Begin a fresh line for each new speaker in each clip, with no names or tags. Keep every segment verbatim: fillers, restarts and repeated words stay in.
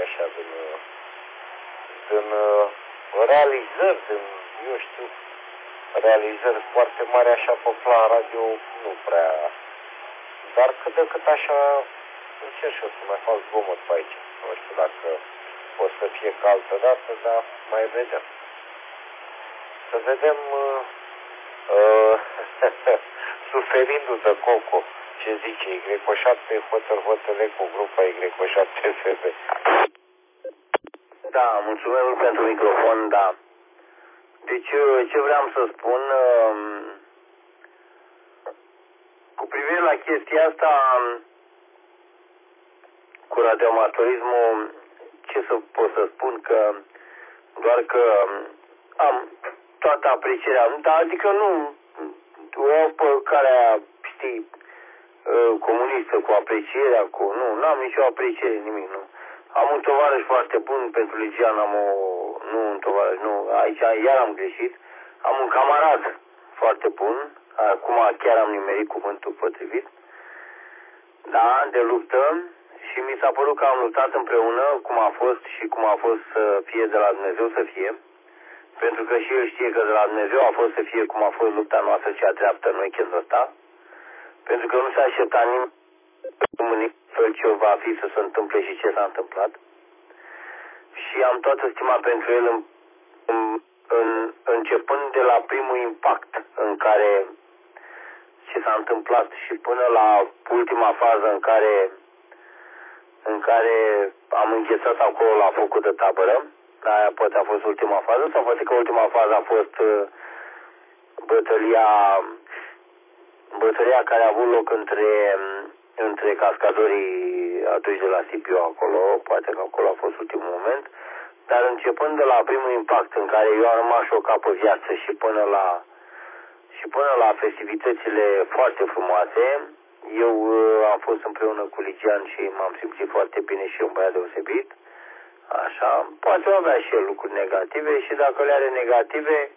așa, din, din realizări, din, eu știu, realizări foarte mari așa pe plan radio, nu prea, dar cât de cât așa încerc și eu să mai fac zgomot pe aici. Nu știu dacă o să fie ca altă dată, dar mai vedem. Să vedem uh, uh, suferindu-ți de Coco, ce zice Y șapte Hotel Hotel Eco, grupa Y șapte F B.
Da, mulțumesc pentru microfon, da. Deci, ce vreau să spun, cu privire la chestia asta, cu radioamatorismul, ce să pot să spun, că doar că am toată aprecierea, da, adică nu, o pe care, știi, comunistă, cu aprecierea, cu, nu, n-am nicio apreciere, nimic, nu. Am un tovarăș foarte bun pentru Ligian, am o, nu un tovarăș, nu, aici iar am greșit, am un camarad foarte bun, acum chiar am nimerit cuvântul potrivit, da, de luptă, și mi s-a părut că am luptat împreună, cum a fost și cum a fost să fie de la Dumnezeu să fie, pentru că și el știe că de la Dumnezeu a fost să fie cum a fost lupta noastră cea dreaptă noi când ăsta, pentru că nu s-a așteptat nimeni fel ce va fi să se întâmple și ce s-a întâmplat. Și am toată stima pentru el în, în, în, începând de la primul impact în care ce s-a întâmplat și până la ultima fază în care în care am înghețat acolo la focul de tabără. Aia poate a fost ultima fază sau poate că ultima fază a fost uh, bătălia bătălia care a avut loc între între cascadorii atunci de la Sibiu acolo, poate că acolo a fost ultimul moment, dar începând de la primul impact în care eu am rămas șocat pe viață și până la și până la festivitățile foarte frumoase, eu uh, am fost împreună cu Ligian și m-am simțit foarte bine și un băiat deosebit. Așa, poate avea și el lucruri negative și dacă le are negative,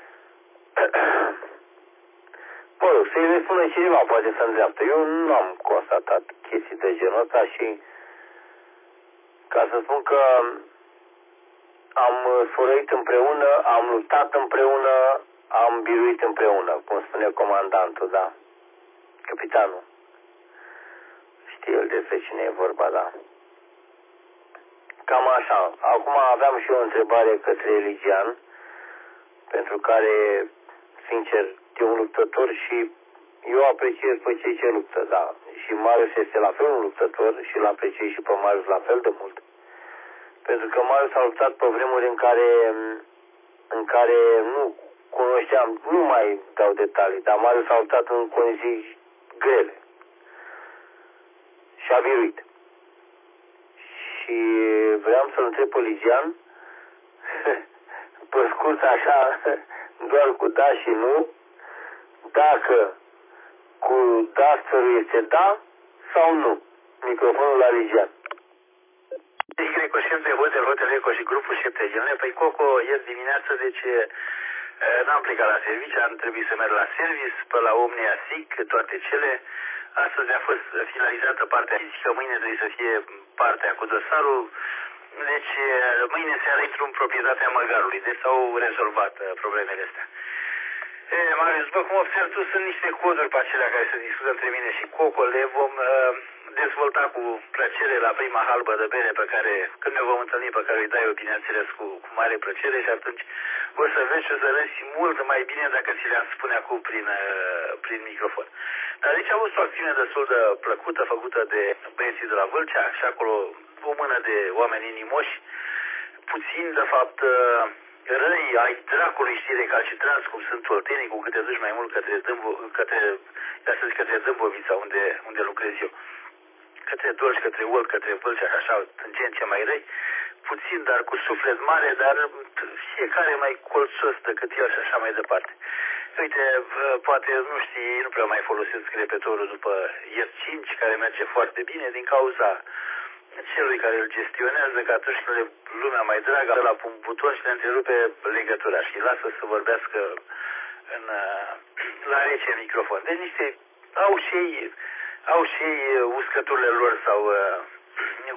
mă rog, să-i le spună cineva, poate să îndreaptă. Eu nu am constatat chestii de genul ăsta și ca să spun că am sfărăit împreună, am luptat împreună, am biruit împreună, cum spune comandantul, da, capitanul. Știe el despre cine e vorba, da. Cam așa. Acum aveam și eu o întrebare către Ligian, pentru care, sincer, e un luptător și eu apreciez pe cei ce luptă, da. Și Marius este la fel un luptător și îl apreciez și pe Marius la fel de mult. Pentru că Marius a luptat pe vremuri în care, în care nu cunoșteam, nu mai dau detalii, dar Marius a luptat în condiții grele. Și a biruit. Și vreau să-l întreb pe Ligian, pe scurt așa, doar cu da și nu, dacă cu dasărul este da sau nu. Microfonul la Ligian.
Deci Greco șapte, Hotel, Hotel Eco și grupul șapte Genule. Păi Coco, ieri dimineață, deci n-am plecat la serviciu, am trebuit să merg la service, pe la Omnia S I C, toate cele. Astăzi a fost finalizată partea fizică, mâine trebuie să fie partea cu dosarul. Deci mâine seara intru în proprietatea Măgarului, deci s-au rezolvat problemele astea. E, Marius, după cum observ tu, sunt niște coduri pe acelea care se discută între mine și Coco, le vom uh, dezvolta cu plăcere la prima halbă de bere pe care, când ne vom întâlni, pe care îi dai eu, bineînțeles, cu, cu mare plăcere și atunci o să vezi și o să râzi mult mai bine dacă ți le-am spune acum prin, uh, prin microfon. Dar deci a fost o acțiune destul de plăcută, făcută de băieții de la Vâlcea și acolo o mână de oameni inimoși, puțin, de fapt, uh, răi ai dracului, știi, recalcitranți, cum sunt oltenii, cu câte duci mai mult către Dâmbo, către, astăzi, către Dâmbovița, unde, unde lucrez eu. Către Dolj, către Olt, către Vâlcea și așa, în gen ce mai răi, puțin, dar cu suflet mare, dar fiecare mai colțos decât el și așa mai departe. Uite, poate, nu știi, nu prea mai folosesc repetorul după ieri cinci, care merge foarte bine, din cauza celui care îl gestionează, că atunci când lumea mai dragă la un buton și le întrerupe legătura și lasă să vorbească în, la rece microfon. Deci niște, au și ei, au și ei uscăturile lor sau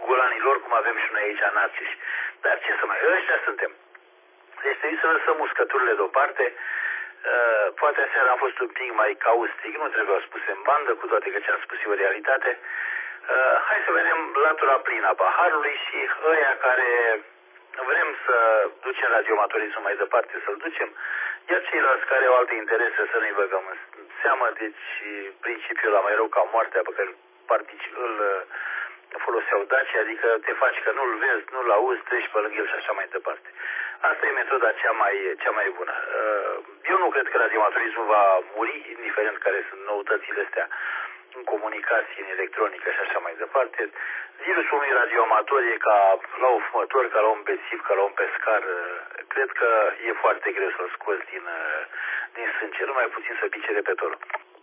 golanilor, cum avem și noi aici Narciși. Dar ce să mai, ăștia suntem. Deci trebuie să lăsăm uscăturile deoparte. Uh, poate aseară am fost un pic mai caustic, nu trebuiau spuse în bandă, cu toate că ce-am spus e o realitate. Uh, hai să vedem latura plină a paharului și ăia care vrem să ducem radioamatorismul mai departe, să-l ducem, iar ceilalți care au alte interese să nu-i băgăm în seamă. Deci principiul la mai rău ca moartea pe care îl foloseau Dacia, adică te faci că nu-l vezi, nu-l auzi, treci pe lângă el și așa mai departe. Asta e metoda cea mai, cea mai bună. Eu nu cred că radioamatorismul va muri, indiferent care sunt noutățile astea în comunicații, în electronică și așa mai departe. Virusul unui radioamator e ca la un fumător, ca la un bețiv, ca la un pescar. Cred că e foarte greu să-l scoți din, din sânge, numai puțin să pice repetorul.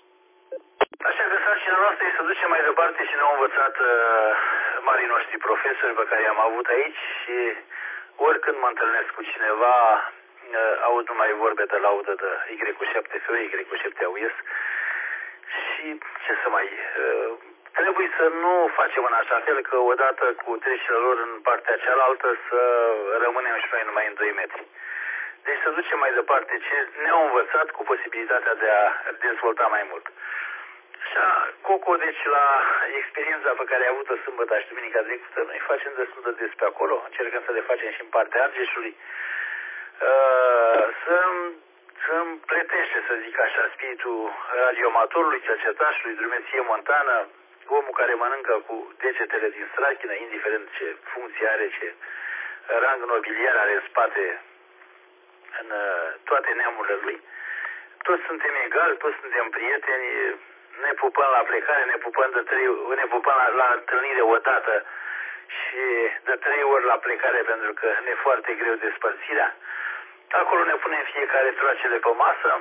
Așa că sarcina noastră e să ducem mai departe și ne-au învățat uh, marii noștri profesori pe care i-am avut aici și oricând mă întâlnesc cu cineva, uh, aud numai vorbe de laudă de Y cu șapte F O, Y cu șapte A U S și ce să mai... Uh, trebuie să nu facem în așa fel că odată cu trecerea lor în partea cealaltă să rămânem și noi numai în doi metri. Deci să ducem mai departe ce ne-au învățat cu posibilitatea de a dezvolta mai mult. Așa, Coco, deci la experiența pe care ai avut-o sâmbătă și duminica trecută, noi facem destul de des pe acolo, încercăm să le facem și în partea Argeșului, uh, să-mi să-mi pletește, să zic așa, spiritul radioamatorului, cercetașului, drumeție montană, omul care mănâncă cu degetele din strachină, indiferent ce funcție are, ce rang nobiliar are în spate în toate neamurile lui. Toți suntem egali, toți suntem prieteni, ne pupăm la plecare, ne pupăm, de trei, ne pupăm la, la întâlnire odată și de trei ori la plecare pentru că ne e foarte greu despărțirea. Acolo ne punem fiecare troacele pe masă,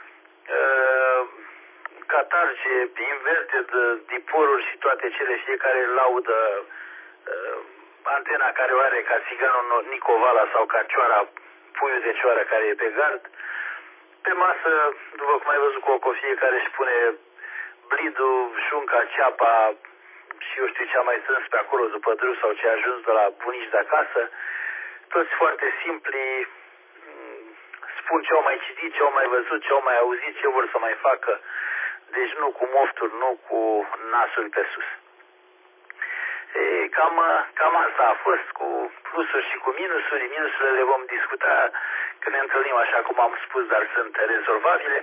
uh, catarge, inverte, diporuri și toate cele, fiecare laudă uh, antena care o are ca țiganul Nicovala sau ca cioara, puiul de cioară care e pe gard. Pe masă, după cum ai văzut, Coco, fiecare își pune blidul, șunca, ceapa și eu știu ce a mai strâns pe acolo după drum sau ce a ajuns de la bunici de acasă. Toți foarte simpli, spun ce au mai citit, ce au mai văzut, ce au mai auzit, ce vor să mai facă. Deci nu cu mofturi, nu cu nasul pe sus. E, cam, cam asta a fost, cu plusuri și cu minusuri. Minusurile le vom discuta când ne întâlnim, așa cum am spus, dar sunt rezolvabile.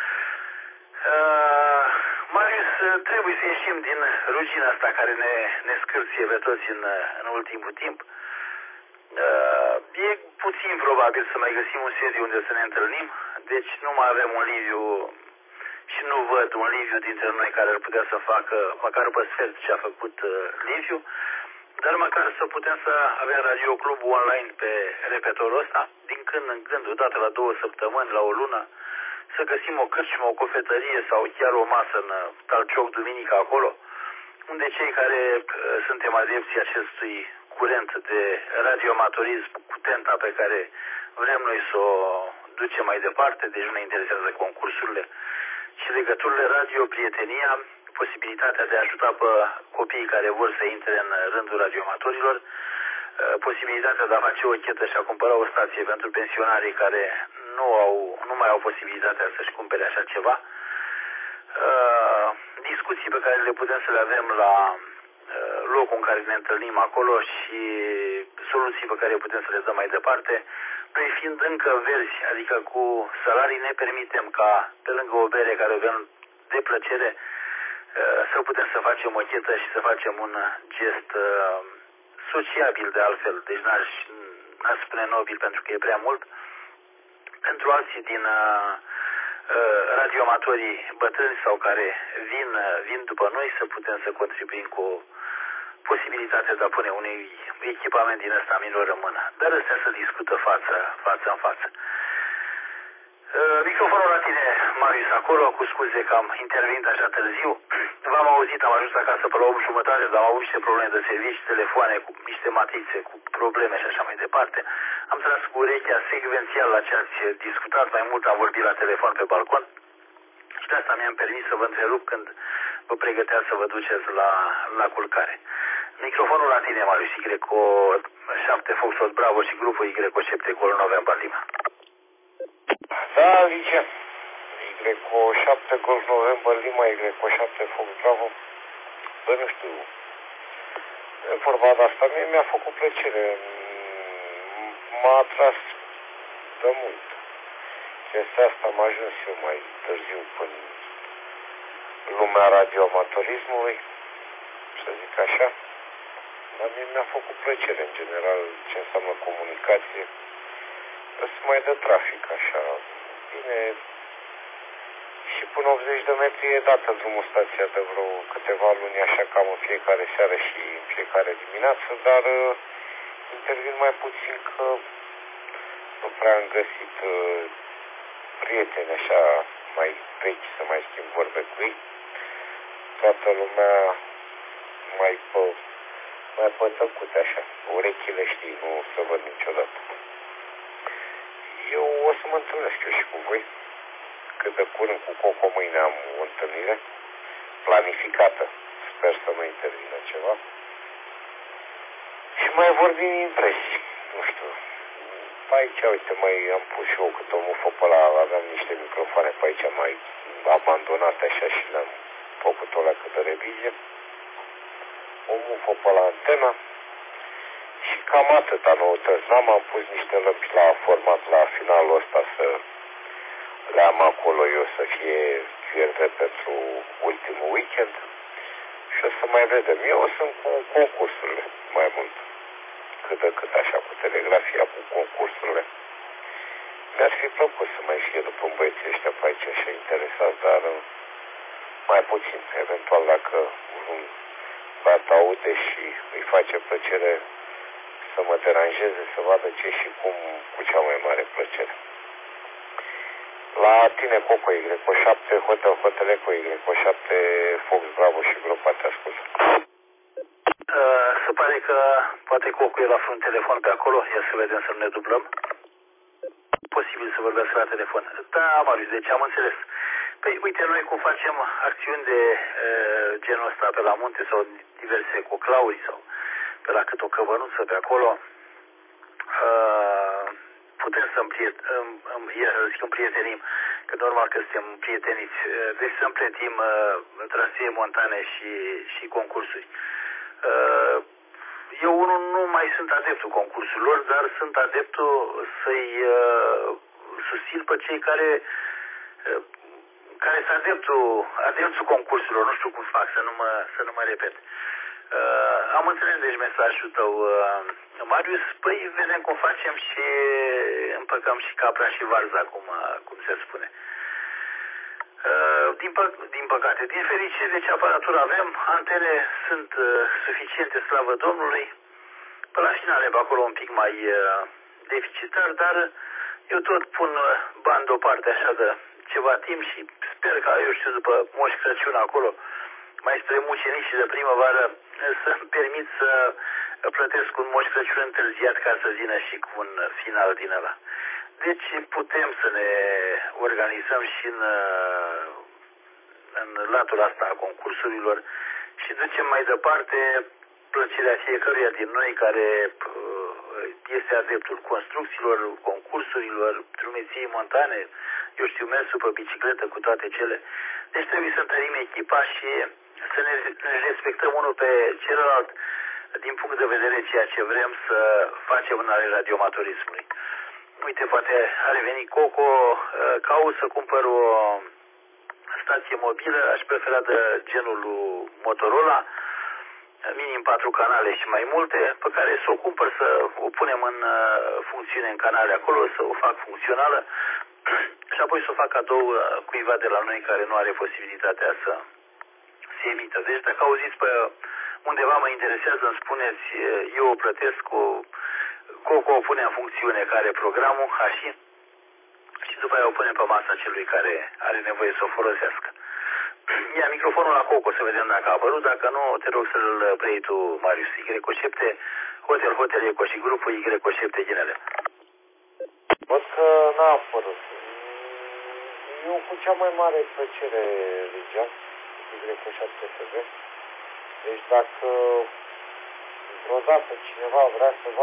Uh, Marius, trebuie să ieșim din rugina asta care ne, ne scârție pe toți în, în ultimul timp. Uh, e puțin probabil să mai găsim un sediu unde să ne întâlnim, deci nu mai avem un Liviu și nu văd un Liviu dintre noi care ar putea să facă măcar pe sfert ce a făcut uh, Liviu, dar măcar să putem să avem radioclubul online pe repetorul ăsta, din când în când, odată la două săptămâni, la o lună, să găsim o cârciumă, o cofetărie sau chiar o masă în Calcioc duminică acolo, unde cei care uh, suntem adepții acestui curent de radioamatorism cu tenta pe care vrem noi să o ducem mai departe, deci nu ne interesează concursurile, și legăturile radio, prietenia, posibilitatea de a ajuta pe copiii care vor să intre în rândul radioamatorilor, posibilitatea de a face o chetă și a cumpăra o stație pentru pensionarii care nu, au, nu mai au posibilitatea să-și cumpere așa ceva, discuții pe care le putem să le avem la locul în care ne întâlnim acolo și soluții pe care putem să le dăm mai departe. Noi fiind încă verzi, adică cu salarii, ne permitem ca pe lângă o bere care o avem de plăcere să putem să facem o chetă și să facem un gest sociabil de altfel, deci n-aș, n-aș spune nobil pentru că e prea mult, pentru alții din radioamatorii bătrâni sau care vin, vin după noi să putem să contribuim cu posibilitatea de a pune unui echipament din ăsta minor în mână. Dar ăstea se discută față, față în față. Microfonul la tine, Marius, acolo, cu scuze că am intervenit așa târziu. V-am auzit, am ajuns acasă pe la opt jumătate, dar am avut niște probleme de servicii, telefoane, cu niște matrițe, cu probleme și așa mai departe. Am tras cu urechea secvențial la ce ați discutat, mai mult am vorbit la telefon pe balcon și de asta mi-am permis să vă întrerup când vă pregăteați să vă duceți la, la culcare. Microfonul la tine, Marius, Y cu șapte Foxtrot Bravo și grupul Y cu șapte Golf November Lima.
Da, Ligia. Y cu șapte Golf November Lima, Y cu șapte Fox Bravo. Bă, nu știu. În vorba de asta, mie mi-a făcut plăcere. M-a atras de mult. Chestia asta am ajuns eu mai târziu până lumea radioamatorismului, să zic așa. Dar mie mi-a făcut plăcere, în general, ce înseamnă comunicație. Să mai dă trafic, așa. Bine, și până optzeci de metri e dată drumul stația de vreo câteva luni, așa cam în fiecare seară și în fiecare dimineață, dar uh, intervin mai puțin că nu prea am găsit uh, prieteni așa mai vechi să mai schimb vorbe cu ei. Toată lumea mai pe, mai pe tăcute așa, urechile știi, nu se văd niciodată. Eu o să mă întâlnesc eu și cu voi. Cât de curând cu Coco mâine am o întâlnire planificată. Sper să nu intervină ceva. Și mai vorbim impresii. Nu știu. Aici, uite, mai am pus și eu cât o mufă pe ăla. Aveam niște microfoane pe aici mai abandonate așa și le-am făcut o leacă de revizie. O mufă pe la antena. Și cam atâta noutăți. N-am am pus niște lămpi la format la finalul ăsta să le am acolo eu să fie fierte pentru ultimul weekend. Și o să mai vedem. Eu sunt cu concursurile mai mult. Cât de cât așa cu telegrafia, cu concursurile. Mi-ar fi plăcut să mai fie după băieții ăștia pe aici așa interesați, dar mai puțin. Eventual dacă un băiat aude și îi face plăcere să mă deranjeze, să vadă ce și cum, cu cea mai mare plăcere. La tine, Coco, Y cu șapte, Hotel Hotel Eco, Y cu șapte, Fox Bravo și gropa te ascultă.
Uh, se pare că poate Coco e la front telefon pe acolo, ia să vedem să nu ne dublăm. Posibil să vorbească la telefon. Da, Marius, deci am înțeles. Păi, uite, noi cum facem acțiuni de uh, genul ăsta pe la munte sau diverse coclauri sau pe la cât o căvănuță pe acolo, uh, putem să împriet, um, um, zic împrietenim, că normal că suntem prieteniți, deci să împletim uh, trasee montane și, și concursuri. Uh, eu unul nu mai sunt adeptul concursurilor, dar sunt adeptul să-i uh, susțin pe cei care uh, care sunt adeptul, adeptul concursurilor, nu știu cum fac, să nu mă, să nu mă repet. Uh, am înțeles deci mesajul tău, uh, Marius. Păi vedem cum facem și împăcăm și capra și varza, cum, uh, cum se spune. Uh, din, pă din păcate, din fericire, deci aparatură avem, antene sunt uh, suficiente, slavă Domnului. Pe la finale, pe acolo un pic mai uh, deficitar, dar eu tot pun uh, bani deoparte așa de ceva timp și sper că, eu știu, după Moș Crăciun acolo, mai spre mucenicii de primăvară, să-mi permit să plătesc un Moș Crăciun întârziat ca să vină și cu un final din ăla. Deci putem să ne organizăm și în, în latul asta a concursurilor și ducem mai departe plăcerea fiecăruia din noi care este adeptul construcțiilor, concursurilor, drumeției montane, eu știu, mersul pe bicicletă cu toate cele. Deci trebuie să întărim echipa și să ne respectăm unul pe celălalt din punct de vedere ceea ce vrem să facem în ale radioamatorismului. Uite, poate a revenit Coco, caut să cumpăr o stație mobilă, aș prefera de genul Motorola, minim patru canale și mai multe, pe care să o cumpăr, să o punem în funcțiune în canale acolo, să o fac funcțională și apoi să o fac cadou cuiva de la noi care nu are posibilitatea să se emită. Deci dacă auziți pe undeva mă interesează, îmi spuneți, eu o plătesc cu Coco, o pune în funcțiune care programul, așa, și după aia o punem pe masa celui care are nevoie să o folosească. Ia microfonul la Coco să vedem dacă a apărut, dacă nu, te rog să-l preiei tu, Marius. Y cu șapte, Hotel Hotel Eco și grupul Y cu șapte Ghinele.
Văd că n-a apărut. Eu cu cea mai mare plăcere, Ligia, Y cu șapte F B. Deci dacă vreodată cineva vrea să